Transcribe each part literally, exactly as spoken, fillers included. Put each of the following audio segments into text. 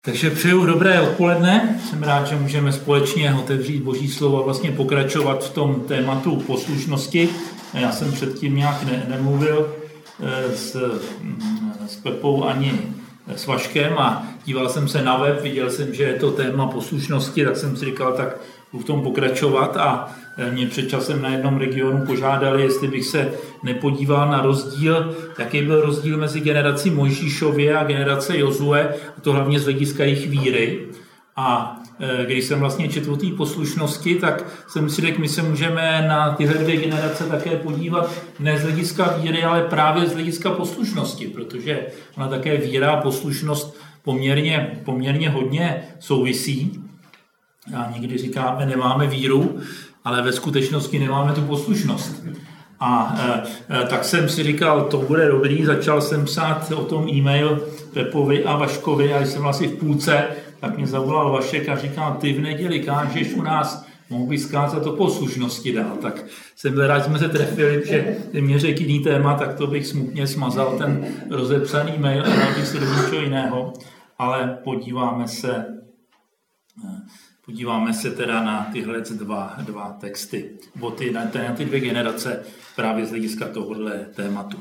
Takže přeju dobré odpoledne. Jsem rád, že můžeme společně otevřít Boží slovo a vlastně pokračovat v tom tématu poslušnosti. Já jsem předtím nějak ne, nemluvil s, s Pepou ani s Vaškem a díval jsem se na web, viděl jsem, že je to téma poslušnosti, tak jsem si říkal, tak budu v tom pokračovat a mě před časem na jednom regionu požádali, jestli bych se nepodíval na rozdíl, jaký byl rozdíl mezi generací Mojžíšově a generace Jozue, a to hlavně z hlediska jejich víry. A když jsem vlastně četl o té poslušnosti, tak jsem si řekl, my se můžeme na tyhle dvě generace také podívat ne z hlediska víry, ale právě z hlediska poslušnosti, protože ona také víra a poslušnost poměrně, poměrně hodně souvisí. A někdy říkáme, nemáme víru, ale ve skutečnosti nemáme tu poslušnost. A e, tak jsem si říkal, to bude dobrý, začal jsem psát o tom e-mail Pepovi a Vaškovi a když jsem asi v půlce, tak mě zavolal Vašek a říkal, ty v neděli kážeš u nás, mohl bych zkázat o poslušnosti dál. Tak jsem byl rád, že jsme se trefili, že mě řekl jiný téma, tak to bych smutně smazal ten rozepsaný mail a dal bych se do něčeho jiného. Ale podíváme se... Podíváme se teda na tyhle dva, dva texty, bo ty, na, na ty dvě generace právě z hlediska tohohle tématu.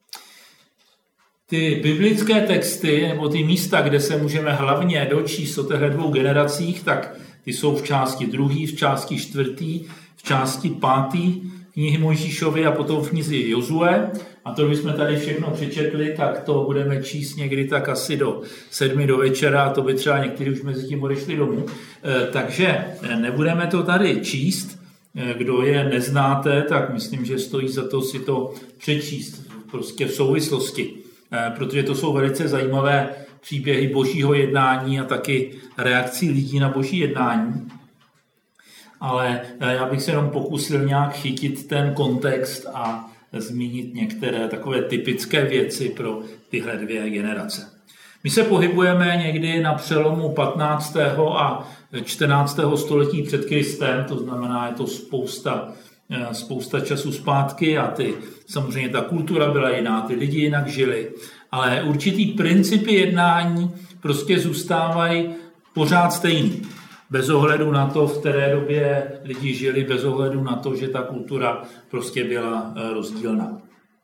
Ty biblické texty, nebo ty místa, kde se můžeme hlavně dočíst o těchto dvou generacích, tak ty jsou v části druhý, v části čtvrtý, v části pátý knihy Mojžíšovy a potom v knize Jozue. A to, když jsme tady všechno přečetli, tak to budeme číst někdy tak asi do sedmi do večera, a to by třeba někteří už mezi tím odešli domů. E, takže nebudeme to tady číst. E, kdo je neznáte, tak myslím, že stojí za to si to přečíst prostě v souvislosti. E, protože to jsou velice zajímavé příběhy božího jednání a taky reakcí lidí na boží jednání. Ale já bych se jenom pokusil nějak chytit ten kontext a zmínit některé takové typické věci pro tyhle dvě generace. My se pohybujeme někdy na přelomu patnáctého a čtrnáctého století před Kristem, to znamená, je to spousta, spousta času zpátky a ty, samozřejmě ta kultura byla jiná, ty lidi jinak žili, ale určitý principy jednání prostě zůstávají pořád stejný. Bez ohledu na to, v které době lidi žili, bez ohledu na to, že ta kultura prostě byla rozdílná.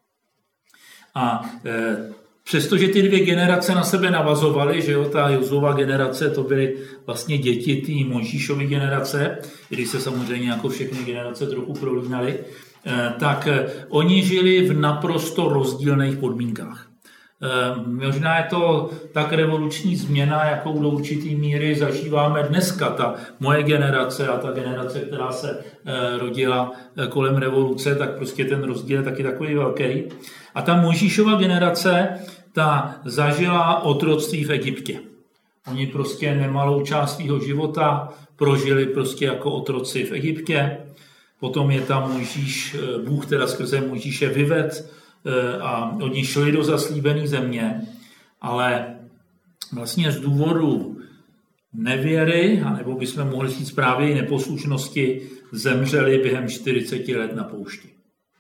A e, přestože ty dvě generace na sebe navazovaly, že jo, ta Jozova generace, to byly vlastně děti té Mojžíšovy generace, když se samozřejmě jako všechny generace trochu prolínaly, e, tak e, oni žili v naprosto rozdílných podmínkách. Možná je to tak revoluční změna, jakou do určitý míry zažíváme dneska. Ta moje generace a ta generace, která se rodila kolem revoluce, tak prostě ten rozdíl je taky takový velký. A ta Mojžíšova generace, ta zažila otroctví v Egyptě. Oni prostě nemalou část svého života prožili prostě jako otroci v Egyptě. Potom je tam Mojžíš, Bůh teda skrze Mojžíše vyved a oni šli do zaslíbené země, ale vlastně z důvodu nevěry, anebo bychom mohli říct právě i neposlušnosti, zemřeli během čtyřicet let na poušti.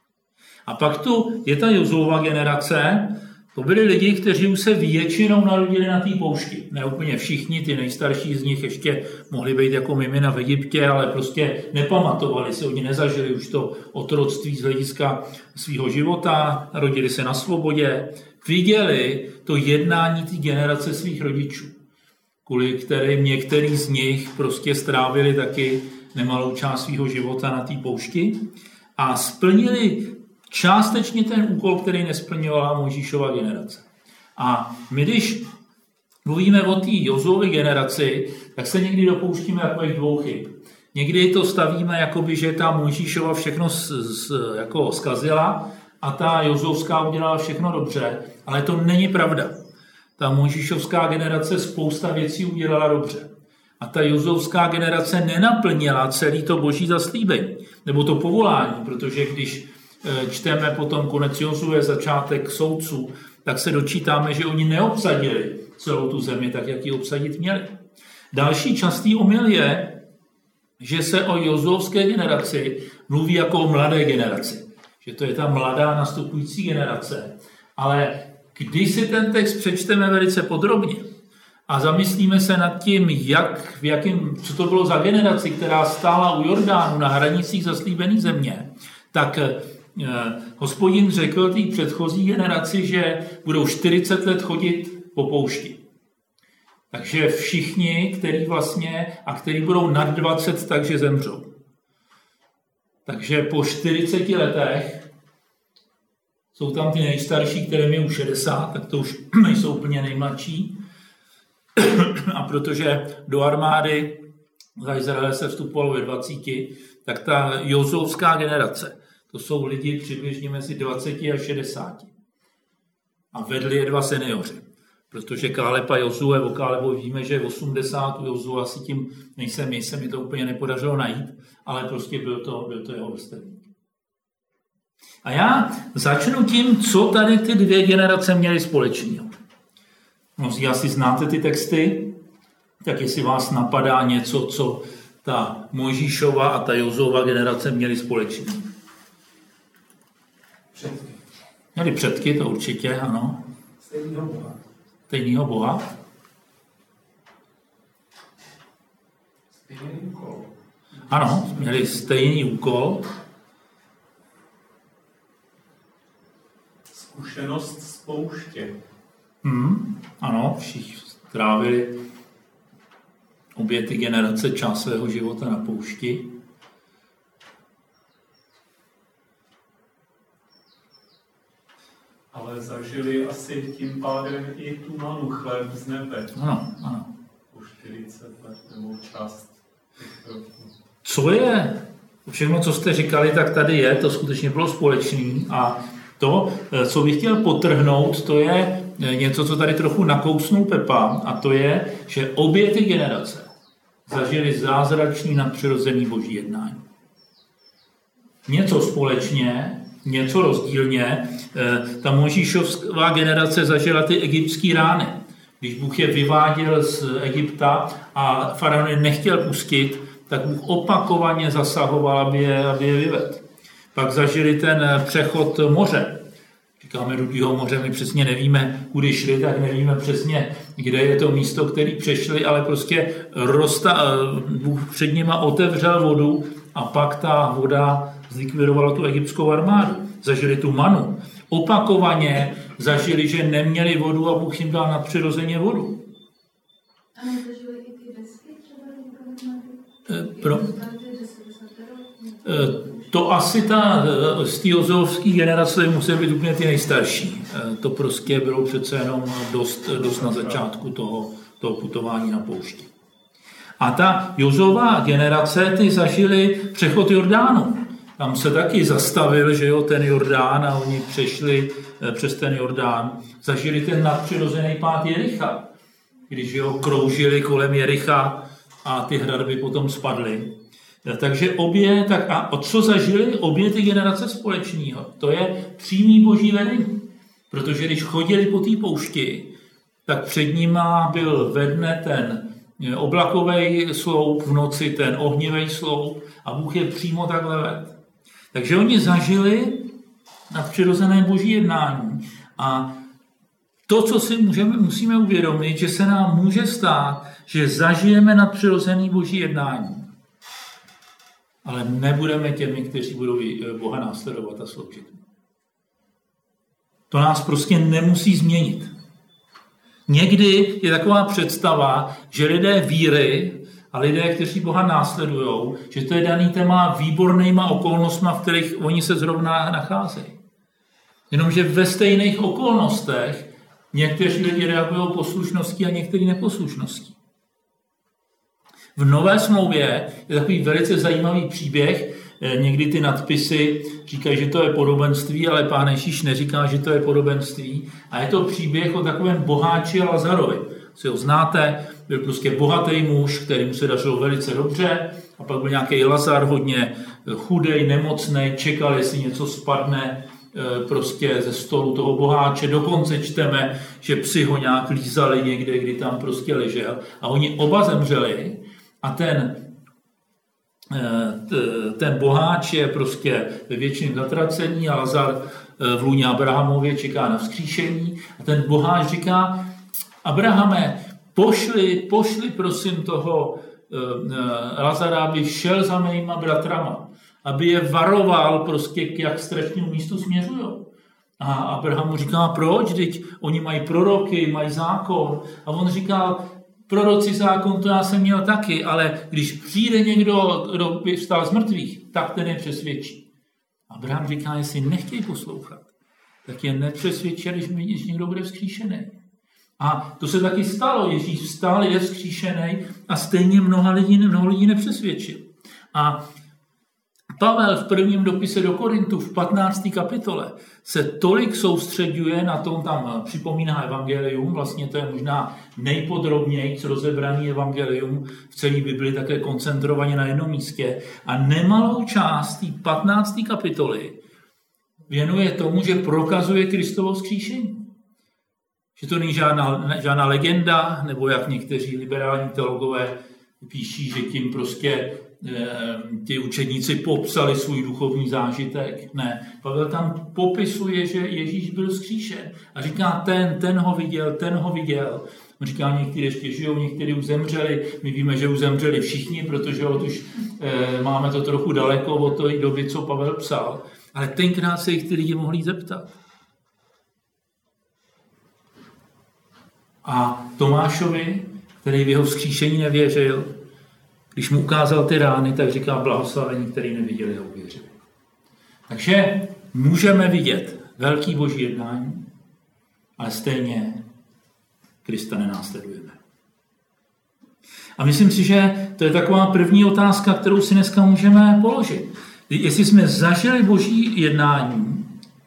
A pak tu je ta Jozova generace, to byli lidi, kteří už se většinou narodili na té poušti. Ne úplně všichni, ty nejstarší z nich ještě mohli být jako mimina v Egyptě, ale prostě nepamatovali se, oni nezažili už to otroctví z hlediska svého života, rodili se na svobodě, viděli to jednání té generace svých rodičů, kvůli kterým některý z nich prostě strávili taky nemalou část svého života na té poušti a splnili částečně ten úkol, který nesplňovala Mojžíšova generace. A my, když mluvíme o té Jozově generaci, tak se někdy dopouštíme takových dvou chyb. Někdy to stavíme, jakoby, že ta Mojžíšova všechno z, z, jako zkazila a ta Jozovská udělala všechno dobře, ale to není pravda. Ta Mojžíšovská generace spousta věcí udělala dobře. A ta Jozovská generace nenaplnila celý to boží zaslíbení, nebo to povolání, protože když čteme potom konec Jozue, začátek soudců, tak se dočítáme, že oni neobsadili celou tu zemi tak, jak ji obsadit měli. Další častý omyl je, že se o jozovské generaci mluví jako o mladé generaci. Že to je ta mladá nastupující generace. Ale když si ten text přečteme velice podrobně a zamyslíme se nad tím, jak, v jakým, co to bylo za generaci, která stála u Jordánu na hranicích zaslíbené země, tak eh, Hospodin řekl té předchozí generaci, že budou čtyřicet let chodit po poušti. Takže všichni, který vlastně, a který budou nad dvacet, takže zemřou. Takže po čtyřiceti letech jsou tam ty nejstarší, kterým je už šedesát, tak to už nejsou úplně nejmladší. A protože do armády za Izraele se vstupovalo ve dvaceti, tak ta Jozovská generace, to jsou lidi přibližně mezi dvaceti a šedesáti. A vedli je dva seniori. Protože Káleb a Jozue, o Kálebovi víme, že je osmdesát, u Jozue asi tím nejsem, nejsem, mi to úplně nepodařilo najít, ale prostě byl to, byl to jeho vrstevník. A já začnu tím, co tady ty dvě generace měly společného. Mnozí asi znáte ty texty, tak jestli vás napadá něco, co ta Mojžíšova a ta Jozova generace měly společného. Předky. Měli předky, to určitě, ano. Stejného Boha. Stejného Boha. Stejný úkol. Ano, měli stejný úkol. Zkušenost z pouště. Hmm, ano, všichni strávili obě ty generace čas svého života na poušti. Ale zažili asi tím pádem i tu manu, chléb z nebe. Ano, ano. Po čtyřicet let nebo část těch roků. Co je? Všechno, co jste říkali, tak tady je, to skutečně bylo společný. A to, co bych chtěl podtrhnout, to je něco, co tady trochu nakousnul Pepa, a to je, že obě ty generace zažili zázračný nadpřirozený boží jednání. Něco společně, něco rozdílně. Ta Mojžíšovská generace zažila ty egyptské rány. Když Bůh je vyváděl z Egypta a faraon je nechtěl pustit, tak Bůh opakovaně zasahoval, aby je, aby je vyvedl. Pak zažili ten přechod moře. Říkáme Rudýho moře, my přesně nevíme, kudy šli, tak nevíme přesně, kde je to místo, který přešli, ale prostě rosta, Bůh před nima otevřel vodu a pak ta voda zlikvidovala tu egyptskou armádu. Zažili tu manu. Opakovaně zažili, že neměli vodu a Bůh jim dal nadpřirozeně vodu. A nezažili i ty desky třeba? Pro... To asi ta, z té jozovské generace musí být úplně ty nejstarší. To prostě bylo přece jenom dost, dost na začátku toho, toho putování na poušti. A ta Jozová generace, ty zažili přechod Jordánu. Tam se taky zastavil, že jo, ten Jordán a oni přešli přes ten Jordán. Zažili ten nadpřirozený pád Jericha, když jo, kroužili kolem Jericha a ty hradby potom spadly. Takže obě, tak a co zažili obě ty generace společného? To je přímý boží vedení. Protože když chodili po té poušti, tak před nima byl ve dne ten oblakový sloup, v noci ten ohnivý sloup a Bůh je přímo takhle ved. Takže oni zažili nadpřirozené boží jednání. A to, co si můžeme, musíme uvědomit, že se nám může stát, že zažijeme nadpřirozené boží jednání. Ale nebudeme těmi, kteří budou Boha následovat a sloužit. To nás prostě nemusí změnit. Někdy je taková představa, že lidé víry a lidé, kteří Boha následují, že to je daný téma výbornýma okolnostma, v kterých oni se zrovna nacházejí. Jenomže ve stejných okolnostech někteří lidi reagují poslušností a někteří neposlušností. V Nové smlouvě je takový velice zajímavý příběh. Někdy ty nadpisy říkají, že to je podobenství, ale Pán Ježíš neříká, že to je podobenství. A je to příběh o takovém boháči a Lazarovi. Si ho znáte, byl prostě bohatý muž, kterému se dařilo velice dobře, a pak byl nějaký Lazar, hodně chudej, nemocný, čekal, jestli něco spadne prostě ze stolu toho boháče. Dokonce čteme, že psi ho nějak lízali někde, kdy tam prostě ležel. A oni oba zemřeli a ten, ten boháč je prostě ve věčném zatracení a Lazar v lůně Abrahamově čeká na vzkříšení. A ten boháč říká: Abrahame, pošli, pošli prosím toho uh, Lazara, aby šel za mýma bratrama, aby je varoval prostě, k jak strašnému místu směřují. A Abraham mu říká, proč? Teď oni mají proroky, mají zákon. A on říkal, proroci zákon, to já jsem měl taky, ale když přijde někdo, kdo by vstal z mrtvých, tak ten je přesvědčí. Abraham říká, jestli nechtějí poslouchat, tak je nepřesvědčí, když, když někdo bude vzkříšený. A to se taky stalo. Ježíš vstal, je vzkříšený a stejně mnoha lidí, mnoho lidí nepřesvědčil. A Pavel v prvním dopise do Korintu v patnácté kapitole se tolik soustředuje na tom, tam připomíná evangelium, vlastně to je možná nejpodrobněji rozebraný evangelium v celé Bibli, také koncentrovaně na jednom místě. A nemalou část té patnácté kapitoly věnuje tomu, že prokazuje Kristovo vzkříšení. Že to není žádná, žádná legenda, nebo jak někteří liberální teologové píší, že tím prostě ti učedníci popsali svůj duchovní zážitek. Ne, Pavel tam popisuje, že Ježíš byl vzkříšen. A říká, ten, ten ho viděl, ten ho viděl. On říká, někteří ještě žijou, někteří už zemřeli. My víme, že už zemřeli všichni, protože od už e, máme to trochu daleko od té doby, co Pavel psal. Ale tenkrát se jich ty lidi mohli zeptat. A Tomášovi, který v jeho vzkříšení nevěřil, když mu ukázal ty rány, tak říká blahoslavení, který neviděli a uvěřili. Takže můžeme vidět velký boží jednání, ale stejně Krista nenásledujeme. A myslím si, že to je taková první otázka, kterou si dneska můžeme položit. Jestli jsme zažili boží jednání,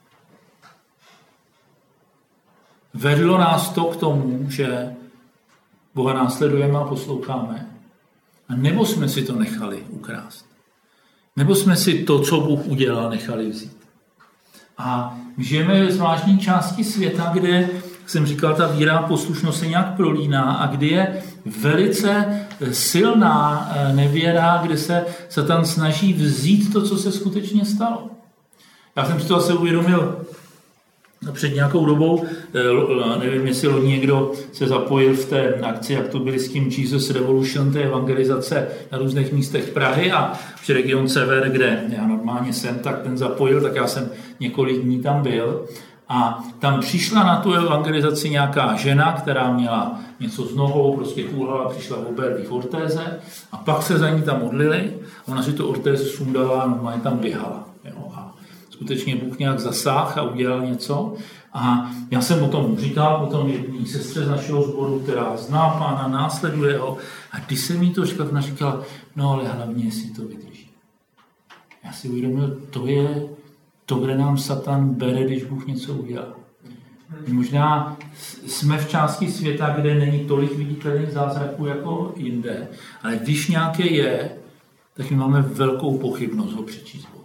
vedlo nás to k tomu, že Boha následujeme a posloucháme, a nebo jsme si to nechali ukrást. Nebo jsme si to, co Bůh udělal, nechali vzít. A žijeme ve zvláštní části světa, kde, jak jsem říkal, ta víra a poslušnost se nějak prolíná a kdy je velice silná nevěra, kde se Satan snaží vzít to, co se skutečně stalo. Já jsem si to asi uvědomil před nějakou dobou, nevím, jestli loni někdo se zapojil v té akci, jak to byli s tím Jesus Revolution, té evangelizace na různých místech Prahy a v region Sever, kde já normálně jsem, tak ten zapojil, tak já jsem několik dní tam byl. A tam přišla na tu evangelizaci nějaká žena, která měla něco s nohou, prostě kůhala, přišla v oberlý v ortéze a pak se za ní tam modlili. Ona si tu ortézu sundala a normálně tam běhala. Jo, a skutečně Bůh nějak zasáhl a udělal něco. A já jsem o tom říkal potom jedné sestře z našeho sboru, která zná Pána, následuje ho. A když jsem jí to říkal, ona říkala, no ale hlavně, jestli to vydrží. Já si uvědomil, to je to, kde nám Satan bere, když Bůh něco udělá. Možná jsme v části světa, kde není tolik viditelných zázraků jako jinde, ale když nějaké je, tak my máme velkou pochybnost ho přečíst Bohu.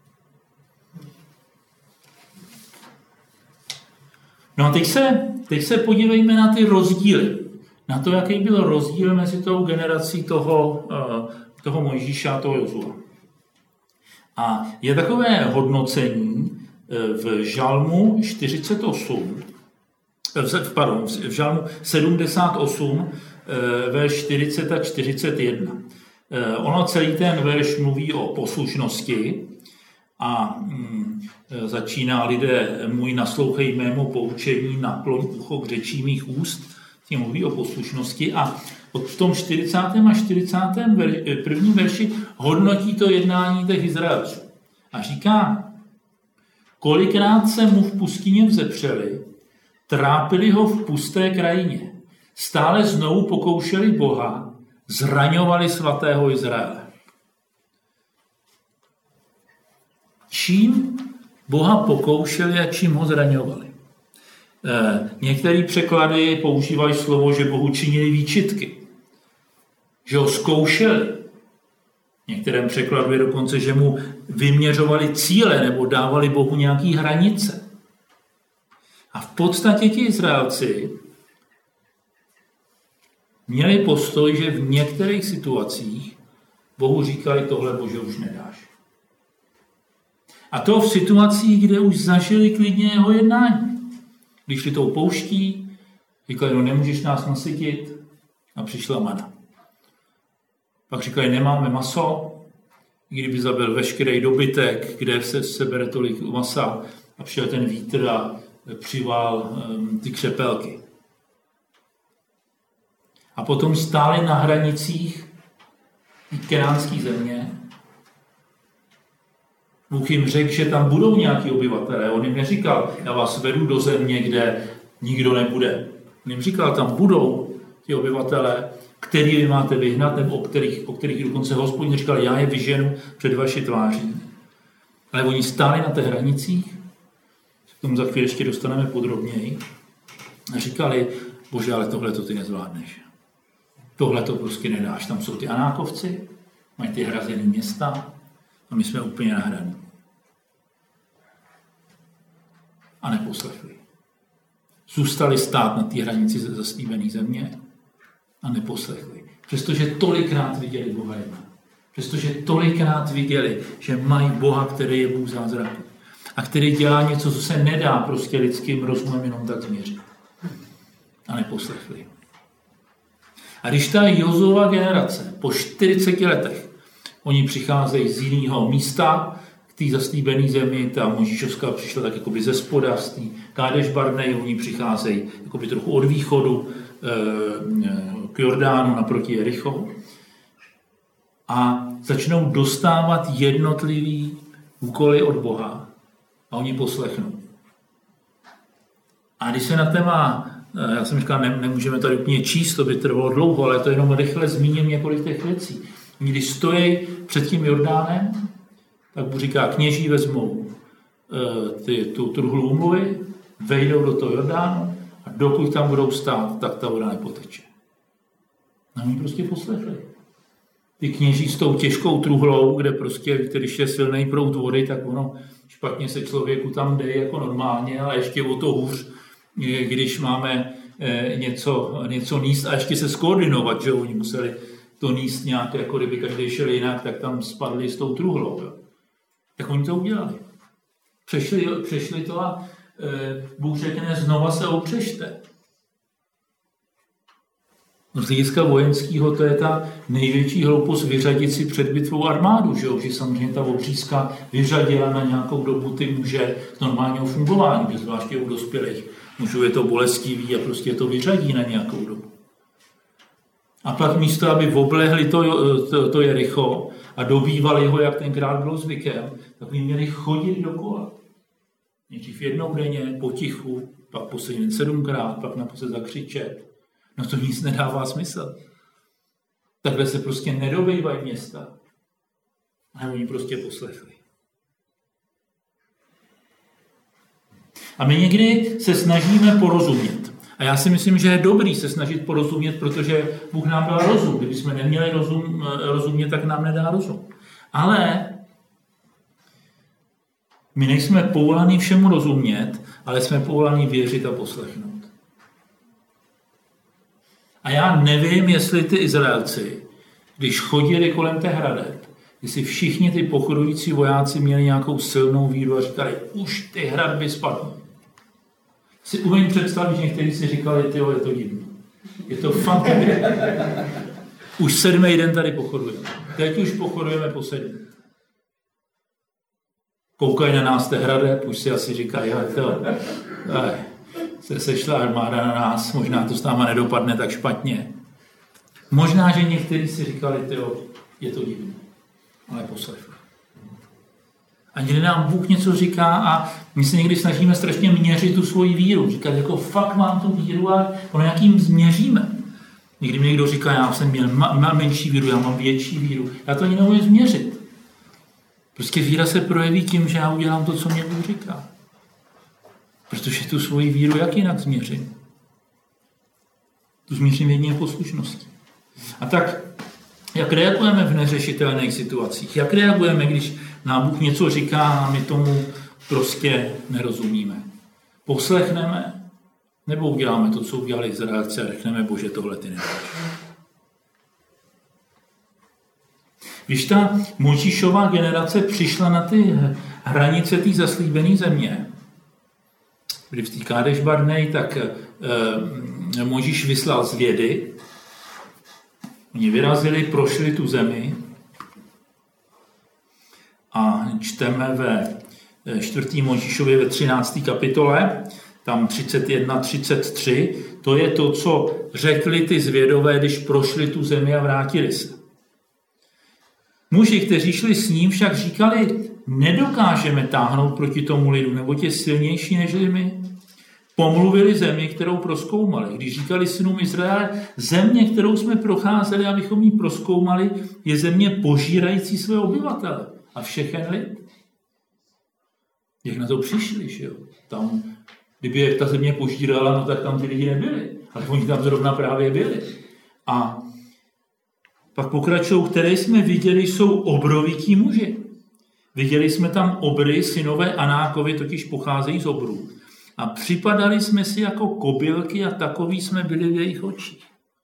No a teď se, teď se podívejme na ty rozdíly. Na to, jaký byl rozdíl mezi tou generací toho, toho Mojžíša a toho Jozua. A je takové hodnocení v Žalmu čtyřicet osm, pardon, v Žalmu sedmdesát osm, verš čtyřicet a čtyřicet jedna. Ono celý ten verš mluví o poslušnosti a hm, začíná lidé můj naslouchej mému poučení, nakloň ucho k řečí mých úst, tím mluví o poslušnosti a v tom čtyřicátém a čtyřicátém prvním verši hodnotí to jednání těch Izraelců. A říká, kolikrát se mu v pustině vzepřeli, trápili ho v pusté krajině, stále znovu pokoušeli Boha, zraňovali svatého Izraele. Čím Boha pokoušeli a čím ho zraňovali? E, některé překlady používají slovo, že Bohu činili výčitky, že ho zkoušeli. V některém překladu je dokonce, že mu vyměřovali cíle nebo dávali Bohu nějaké hranice. A v podstatě ti Izraelci měli postoj, že v některých situacích Bohu říkali, tohle Bože už nedáš. A to v situacích, kde už zažili klidně jeho jednání. Když šli tou pouští, říkali, no nemůžeš nás nasytit, A přišla mana. Pak říkali, nemáme maso, kdyby zabil veškerý dobytek, kde se sebere tolik masa, a přišel ten vítr a přivál um, ty křepelky. A potom stáli na hranicích kenánské země. Bůh jim řekl, že tam budou nějaký obyvatelé. On jim neříkal, já vás vedu do země, kde nikdo nebude. On jim říkal, tam budou ti obyvatelé, který vy máte vyhnat, nebo o kterých, o kterých dokonce Hospodin říkal, já je vyženu před vaši tváří. Ale oni stáli na těch hranicích, k tomu za chvíli ještě dostaneme podrobněji, a říkali, Bože, ale tohle to ty nezvládneš. Tohle to prostě nedáš. Tam jsou ty Anákovci, mají ty hrazené města a my jsme úplně na hraní. A neposlechli. Zůstali stát na té hranici zaslíbené země a neposlechli. Přestože tolikrát viděli Boha jedna. Přestože tolikrát viděli, že mají Boha, který je Bůh zázraku. A který dělá něco, co se nedá prostě lidským rozumem jenom tak změřit. A neposlechli. A když ta Jozua generace po čtyřiceti letech, oni přicházejí z jiného místa k té zaslíbené zemi, ta Mojžíšovská přišla tak jakoby ze spoda, z té Kádeš Barnej, oni přicházejí jakoby trochu od východu k Jordánu naproti Jericho a začnou dostávat jednotlivý úkoly od Boha a oni poslechnou. A když se na téma, já jsem říkal, ne, nemůžeme tady úplně číst, to by trvalo dlouho, ale to jenom rychle zmíním několik těch věcí. Když stojí před tím Jordánem, tak Bůh říká, kněží vezmou ty, tu truhlu úmluvy, vejdou do toho Jordánu a dokud tam budou stát, tak ta voda nepoteče. A oni prostě poslechli. Ty kněží s tou těžkou truhlou, kde prostě, když je silný proud vody, tak ono špatně se člověku tam jde jako normálně, ale ještě o to hůř, když máme něco, něco níst a ještě se skoordinovat, že oni museli to níst nějak, jako kdyby každý šel jinak, tak tam spadli s tou truhlou. Jo. Tak oni to udělali. Přešli, přešli to a e, Bůh řekne, znova se opřešte. Z hlediska vojenského to je ta největší hloupost vyřadit si před bitvou armádu, že, že samozřejmě ta obřízka vyřadila na nějakou dobu ty muže z normálního fungování, zvláště u dospělých mužů je to bolestivý a prostě to vyřadí na nějakou dobu. A pak místo, aby oblehli to, to, to Jericho a dobývali ho, jak tenkrát bylo zvykem, tak by měli chodit dokola. Nejdřív jednou denně, potichu, pak posledně sedmkrát, pak naposled zakřičet. No to nic nedává smysl. Takhle se prostě nedobývají města. A oni prostě poslechli. A my někdy se snažíme porozumět. A já si myslím, že je dobrý se snažit porozumět, protože Bůh nám dal rozum. Kdybychom neměli rozum, rozumět, tak nám nedá rozum. Ale my nejsme povolaní všemu rozumět, ale jsme povolaní věřit a poslechnout. A já nevím, jestli ty Izraelci, když chodili kolem té hradeb, jestli všichni ty pochodující vojáci měli nějakou silnou víru a říkali, už ty hradby spadnou. Si umím představit, že někteří si říkali, tyjo, je to divný. Je to fakt. Už sedmý den tady pochodujeme. Teď už pochodujeme po sedmý. Koukají na nás té hradeb, už si asi říkají, ale to, aj, se sešla armáda na nás, možná to s náma nedopadne tak špatně. Možná, že někteří si říkali, tyjo, je to divný. Ale poslechli. A někdy nám Bůh něco říká a my se někdy snažíme strašně měřit tu svoji víru. Říkat, jako fakt mám tu víru a ono jakým změříme. Někdy mi někdo říká, já jsem měl mám menší víru, já mám větší víru. Já to ani nemůžu změřit. Prostě víra se projeví tím, že já udělám to, co mě Bůh říká. Protože tu svoji víru jak jinak změřím? Tu změřím jedině poslušností. A tak, jak reagujeme v neřešitelných situacích? Jak reagujeme, když nám Bůh něco říká a my tomu prostě nerozumíme? Poslechneme, nebo uděláme to, co udělali Izraelci a řekneme, Bože, tohle ty nedáš. Když ta Mojžíšová generace přišla na ty hranice té zaslíbené země, když v té Kádeš Barnej, tak e, Mojžíš vyslal zvědy Oni vyrazili, prošli tu zemi a čteme ve čtvrtém Mojžíšově ve třinácté kapitole, tam třicet jedna třicet tři, to je to, co řekli ty zvědové, když prošli tu zemi a vrátili se. Muži, kteří šli s ním, však říkali, nedokážeme táhnout proti tomu lidu, nebo je silnější než my. Pomluvili zemi, kterou prozkoumali. Když říkali synům Izraele, země, kterou jsme procházeli, abychom ji prozkoumali, je země požírající své obyvatele a všechen lid. Jak na to přišli, že jo? Tam, kdyby je ta země požírala, no tak tam ty lidi nebyli. Ale oni tam zrovna právě byli. A pak pokračují, které jsme viděli, jsou obrovití muži. Viděli jsme tam obry, synové Anákovi totiž pocházejí z obrů. A připadali jsme si jako kobylky a takový jsme byli v jejich očích.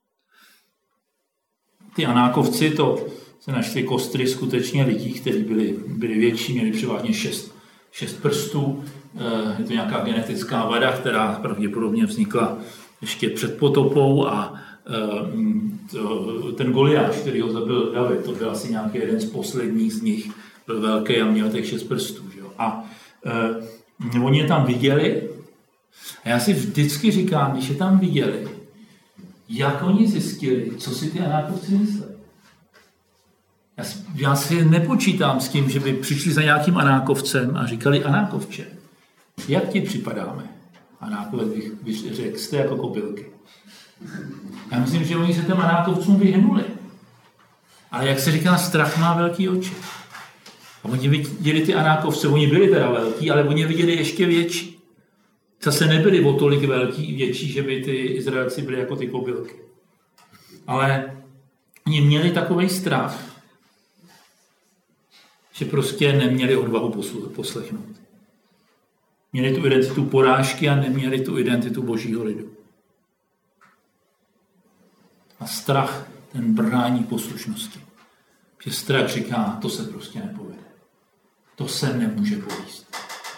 Ty Anákovci, to se našli kostry skutečně lidí, kteří byli, byli větší, měli převážně šest, šest prstů. Je to nějaká genetická vada, která pravděpodobně vznikla ještě před potopou a to, ten Goliáš, který ho zabil David, to byl asi nějaký jeden z posledních z nich, byl velký a měl těch šest prstů. Že? A e, oni je tam viděli a já si vždycky říkám, když je tam viděli, jak oni zjistili, co si ty Anákovci mysleli. Já si, já si nepočítám s tím, že by přišli za nějakým Anákovcem a říkali, Anákovče, jak ti připadáme? Anákové bych, bych řekl, jste jako kobylky. Já myslím, že oni se těm Anákovcům vyhnuli. Ale jak se říká, strach má velký oči. A oni viděli ty Anákovce, oni byli teda velký, ale oni viděli ještě větší. Zase nebyli o tolik velký, větší, že by ty Izraelci byli jako ty kobylky. Ale oni měli takovej strach, že prostě neměli odvahu poslechnout. Měli tu identitu porážky a neměli tu identitu božího lidu. A strach ten brání poslušnosti. Že strach říká, to se prostě nepovede. To se nemůže povíst.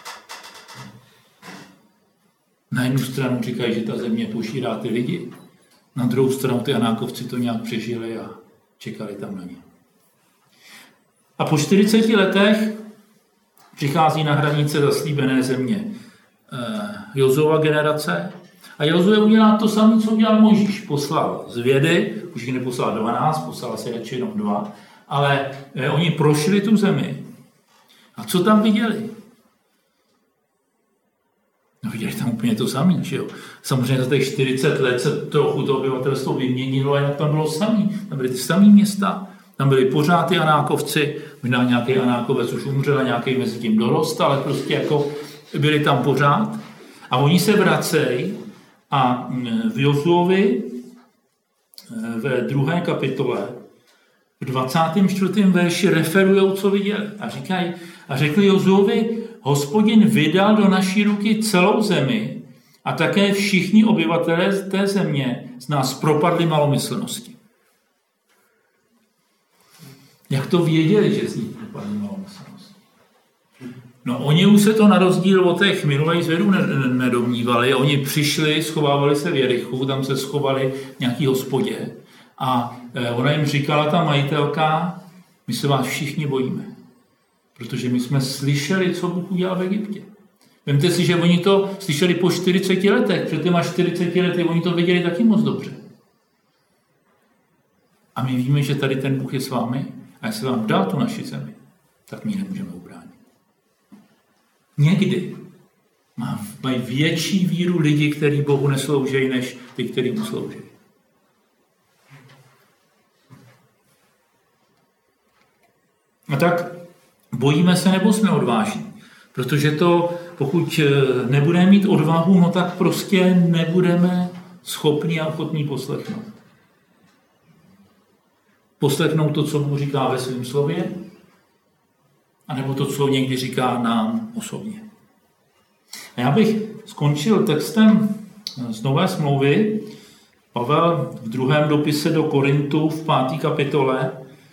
Na jednu stranu říkají, že ta země požírá ty lidi. Na druhou stranu ty Anákovci to nějak přežili a čekali tam na ně. A po čtyřiceti letech přichází na hranice zaslíbené země eh, Jozuova generace. A Jozue udělá to samé, co udělal Mojžíš. Poslal zvědy, už jich neposlal dvanáct, poslal se radši jenom dva, ale eh, oni prošli tu zemi. A co tam viděli? No viděli tam úplně to samé, že jo. Samozřejmě za těch čtyřicet let se trochu to obyvatelstvo vyměnilo, a jak tam bylo samý. Tam byly ty samé města, tam byli pořád ty Anákovci, možná nějaký Anákovec už umřel a nějaký mezi tím dorost, ale prostě jako byli tam pořád. A oni se vracejí a v Jozuovi ve druhé kapitole v dvacátém čtvrtém verši referujou, co viděli. A říkají, a řekli Jozuovi, Hospodin vydal do naší ruky celou zemi a také všichni obyvatelé z té země z nás propadli malomyslnosti. Jak to věděli, že z nich propadli malomyslnosti? No oni už se to na rozdíl od těch minulých zvědů nedomnívali. Oni přišli, schovávali se v Jerichu, tam se schovali v nějaký hospodě a ona jim říkala, ta majitelka, my se vás všichni bojíme. Protože my jsme slyšeli, co Bůh udělal v Egyptě. Vemte si, že oni to slyšeli po čtyřiceti letech. Před těma čtyřiceti lety oni to věděli taky moc dobře. A my víme, že tady ten Bůh je s vámi a jestli vám dá tu naši zemi, tak my ji nemůžeme ubránit. Někdy mají větší víru lidi, kteří Bohu neslouží, než ty, kteří mu slouží. A tak bojíme se, nebo jsme odvážní. Protože to, pokud nebudeme mít odvahu, no tak prostě nebudeme schopni a ochotní poslechnout. Poslechnout to, co Bůh říká ve svém slově, anebo to, co někdy říká nám osobně. A já bych skončil textem z Nové smlouvy. Pavel v druhém dopise do Korintu v páté kapitole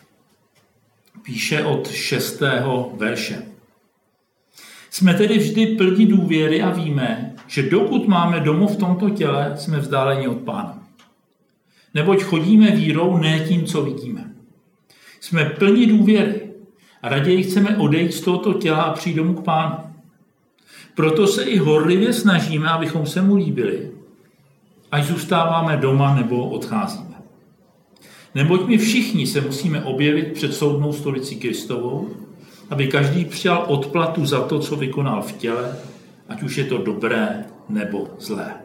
píše od šestého verše. Jsme tedy vždy plní důvěry a víme, že dokud máme domov v tomto těle, jsme vzdáleni od Pána. Neboť chodíme vírou, ne tím, co vidíme. Jsme plni důvěry a raději chceme odejít z tohoto těla a přijít domů k Pánu. Proto se i horlivě snažíme, abychom se mu líbili, ať zůstáváme doma nebo odcházíme. Neboť my všichni se musíme objevit před soudnou stolicí Kristovou, aby každý přijal odplatu za to, co vykonal v těle, ať už je to dobré nebo zlé.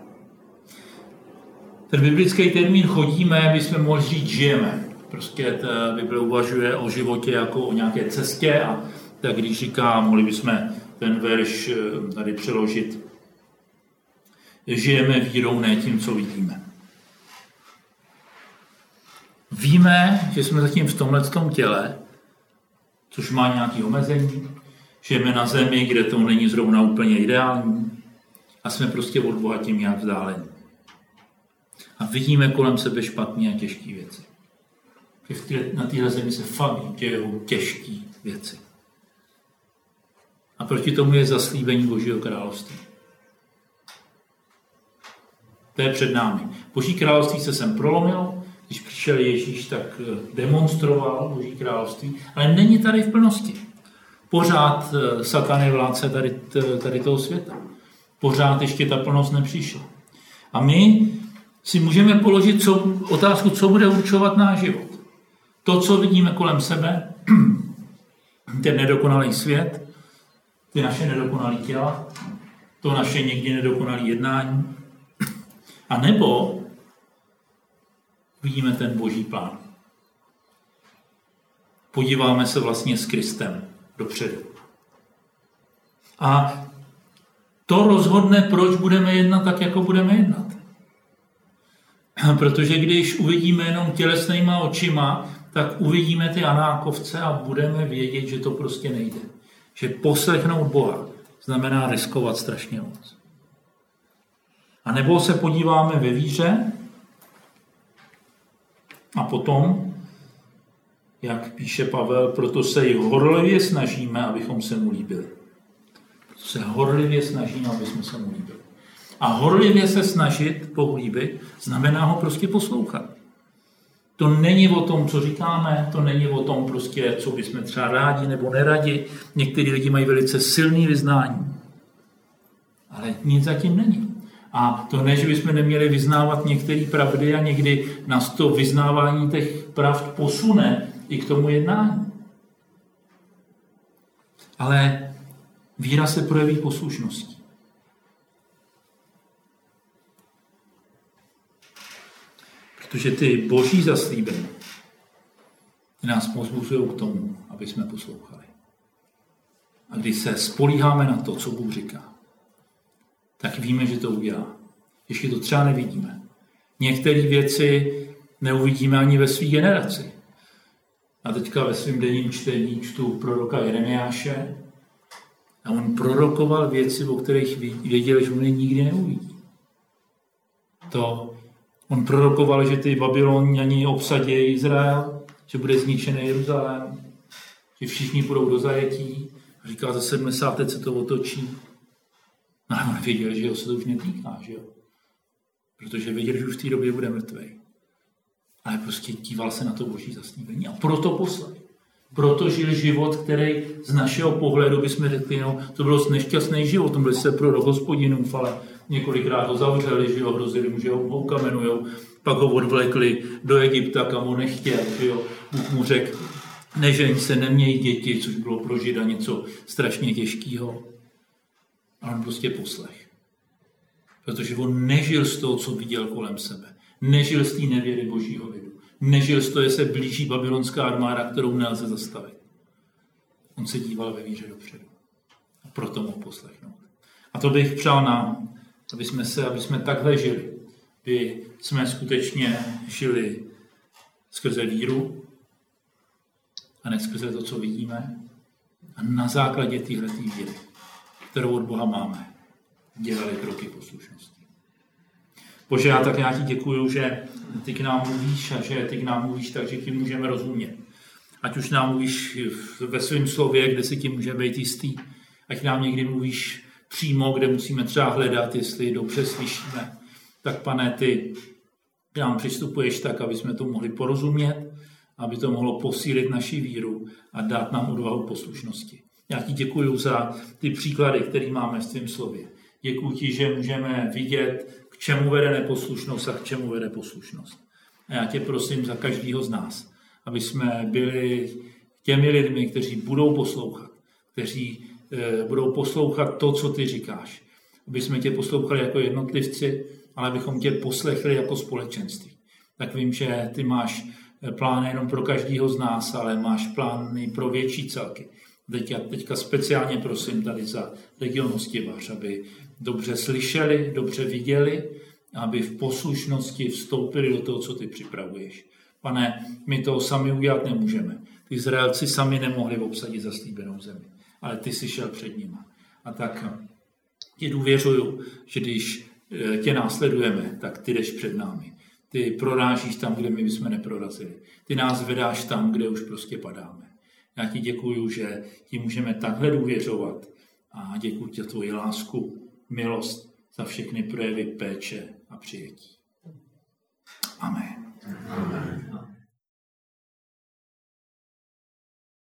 Ten biblický termín chodíme, bychom mohli říct žijeme. Prostě ta Bible uvažuje o životě jako o nějaké cestě a tak když říká, mohli bychom ten verš tady přeložit, žijeme vírou, ne tím, co vidíme. Víme, že jsme zatím v tomhletom těle, což má nějaké omezení, žijeme na zemi, kde to není zrovna úplně ideální a jsme prostě od Boha tím nějak vzdálení. A vidíme kolem sebe špatné a těžké věci. Na téhle zemi se fakt dějou těžké věci. A proti tomu je zaslíbení Božího království. To je před námi. Boží království se sem prolomilo, když přišel Ježíš, tak demonstroval Boží království, ale není tady v plnosti. Pořád Satan je vládce tady, tady toho světa. Pořád ještě ta plnost nepřišla. A my si můžeme položit co, otázku, co bude určovat náš život. To, co vidíme kolem sebe, ten nedokonalý svět, ty naše nedokonalé těla, to naše někdy nedokonalé jednání, a nebo vidíme ten Boží plán. Podíváme se vlastně s Kristem dopředu. A to rozhodne, proč budeme jednat tak, jako budeme jednat. Protože když uvidíme jenom tělesnýma očima, tak uvidíme ty anákovce a budeme vědět, že to prostě nejde. Že poslechnout Boha znamená riskovat strašně moc. A nebo se podíváme ve víře a potom, jak píše Pavel, proto se i horlivě snažíme, abychom se mu líbili. Proto se horlivě snažíme, abychom se mu líbili. A horlivě se snažit Bohu líbit znamená ho prostě poslouchat. To není o tom, co říkáme, to není o tom, prostě, co bychom třeba rádi nebo neradi. Někteří lidi mají velice silný vyznání. Ale nic zatím není. A to ne, že bychom neměli vyznávat některé pravdy a někdy nás to vyznávání těch pravd posune i k tomu jednání. Ale víra se projeví poslušností. Protože ty boží zaslíbení nás povzbuzují k tomu, aby jsme poslouchali. A když se spolíháme na to, co Bůh říká, tak víme, že to udělá. Ještě to třeba nevidíme. Některé věci neuvidíme ani ve své generaci. A teďka ve svém denním čtení čtu proroka Jeremiáše a on prorokoval věci, o kterých věděl, že on je nikdy neuvidí. To on prorokoval, že ty Babyloniani obsadí Izrael, že bude zničený Jeruzalém, že všichni půjdou do zajetí. A říká, za sedmdesát let se to otočí. No ale on věděl, že ho se to už netýká, že jo? Protože věděl, že už v té době bude mrtvej. Ale prostě díval se na to boží zaslíbení a proto poslal. Proto žil život, který z našeho pohledu bychom řekli, no, to byl nešťastný život, to byl se prorok Hospodinův, ale několikrát ho zavřeli, že ho hrozili mu, že ho ukamenujou, pak ho odvlekli do Egypta, kam on nechtěl, že jo. Bůh mu řekl, nežeň se, neměj děti, což bylo pro Žida něco strašně těžkého. A on prostě poslech. Protože on nežil z toho, co viděl kolem sebe. Nežil z té nevěry božího lidu. Nežil z toho, že se blíží babylonská armáda, kterou nelze zastavit. On se díval ve víře dopředu. A proto mohl poslechnout. A to bych přál nám, aby jsme se, aby jsme takhle žili. Aby jsme skutečně žili skrze víru a ne skrze to, co vidíme. A na základě téhleté víry, kterou od Boha máme, dělali kroky poslušnosti. Bože, já tak já ti děkuju, že ty k nám mluvíš a že ty k nám mluvíš tak, že ti můžeme rozumět. Ať už nám mluvíš ve svém slově, kde si ti můžeme být jistý, ať nám někdy mluvíš přímo, kde musíme třeba hledat, jestli dobře slyšíme. Tak pane, ty K nám přistupuješ tak, aby jsme to mohli porozumět, aby to mohlo posílit naši víru a dát nám odvahu poslušnosti. Já ti děkuji za ty příklady, které máme v tvém slově. Děkuji ti, že můžeme vidět, k čemu vede neposlušnost a k čemu vede poslušnost. A já tě prosím za každého z nás, aby jsme byli těmi lidmi, kteří budou poslouchat, kteří e, budou poslouchat to, co ty říkáš. Aby jsme tě poslouchali jako jednotlivci, ale abychom tě poslechli jako společenství. Tak vím, že ty máš plán jenom pro každého z nás, ale máš plány pro větší celky. Teďka, teďka speciálně prosím tady za Region Hostivař, aby dobře slyšeli, dobře viděli, aby v poslušnosti vstoupili do toho, co ty připravuješ. Pane, my to sami udělat nemůžeme. Ty Izraelci sami nemohli obsadit zaslíbenou zemi, ale ty jsi šel před nimi. A tak ti důvěřuju, že když tě následujeme, tak ty jdeš před námi. Ty prorážíš tam, kde my bychom neprorazili. Ty nás vedáš tam, kde už prostě padáme. Já ti děkuju, že ti můžeme takhle důvěřovat a děkuji ti za tvoji lásku, milost, za všechny projevy péče a přijetí. Amen.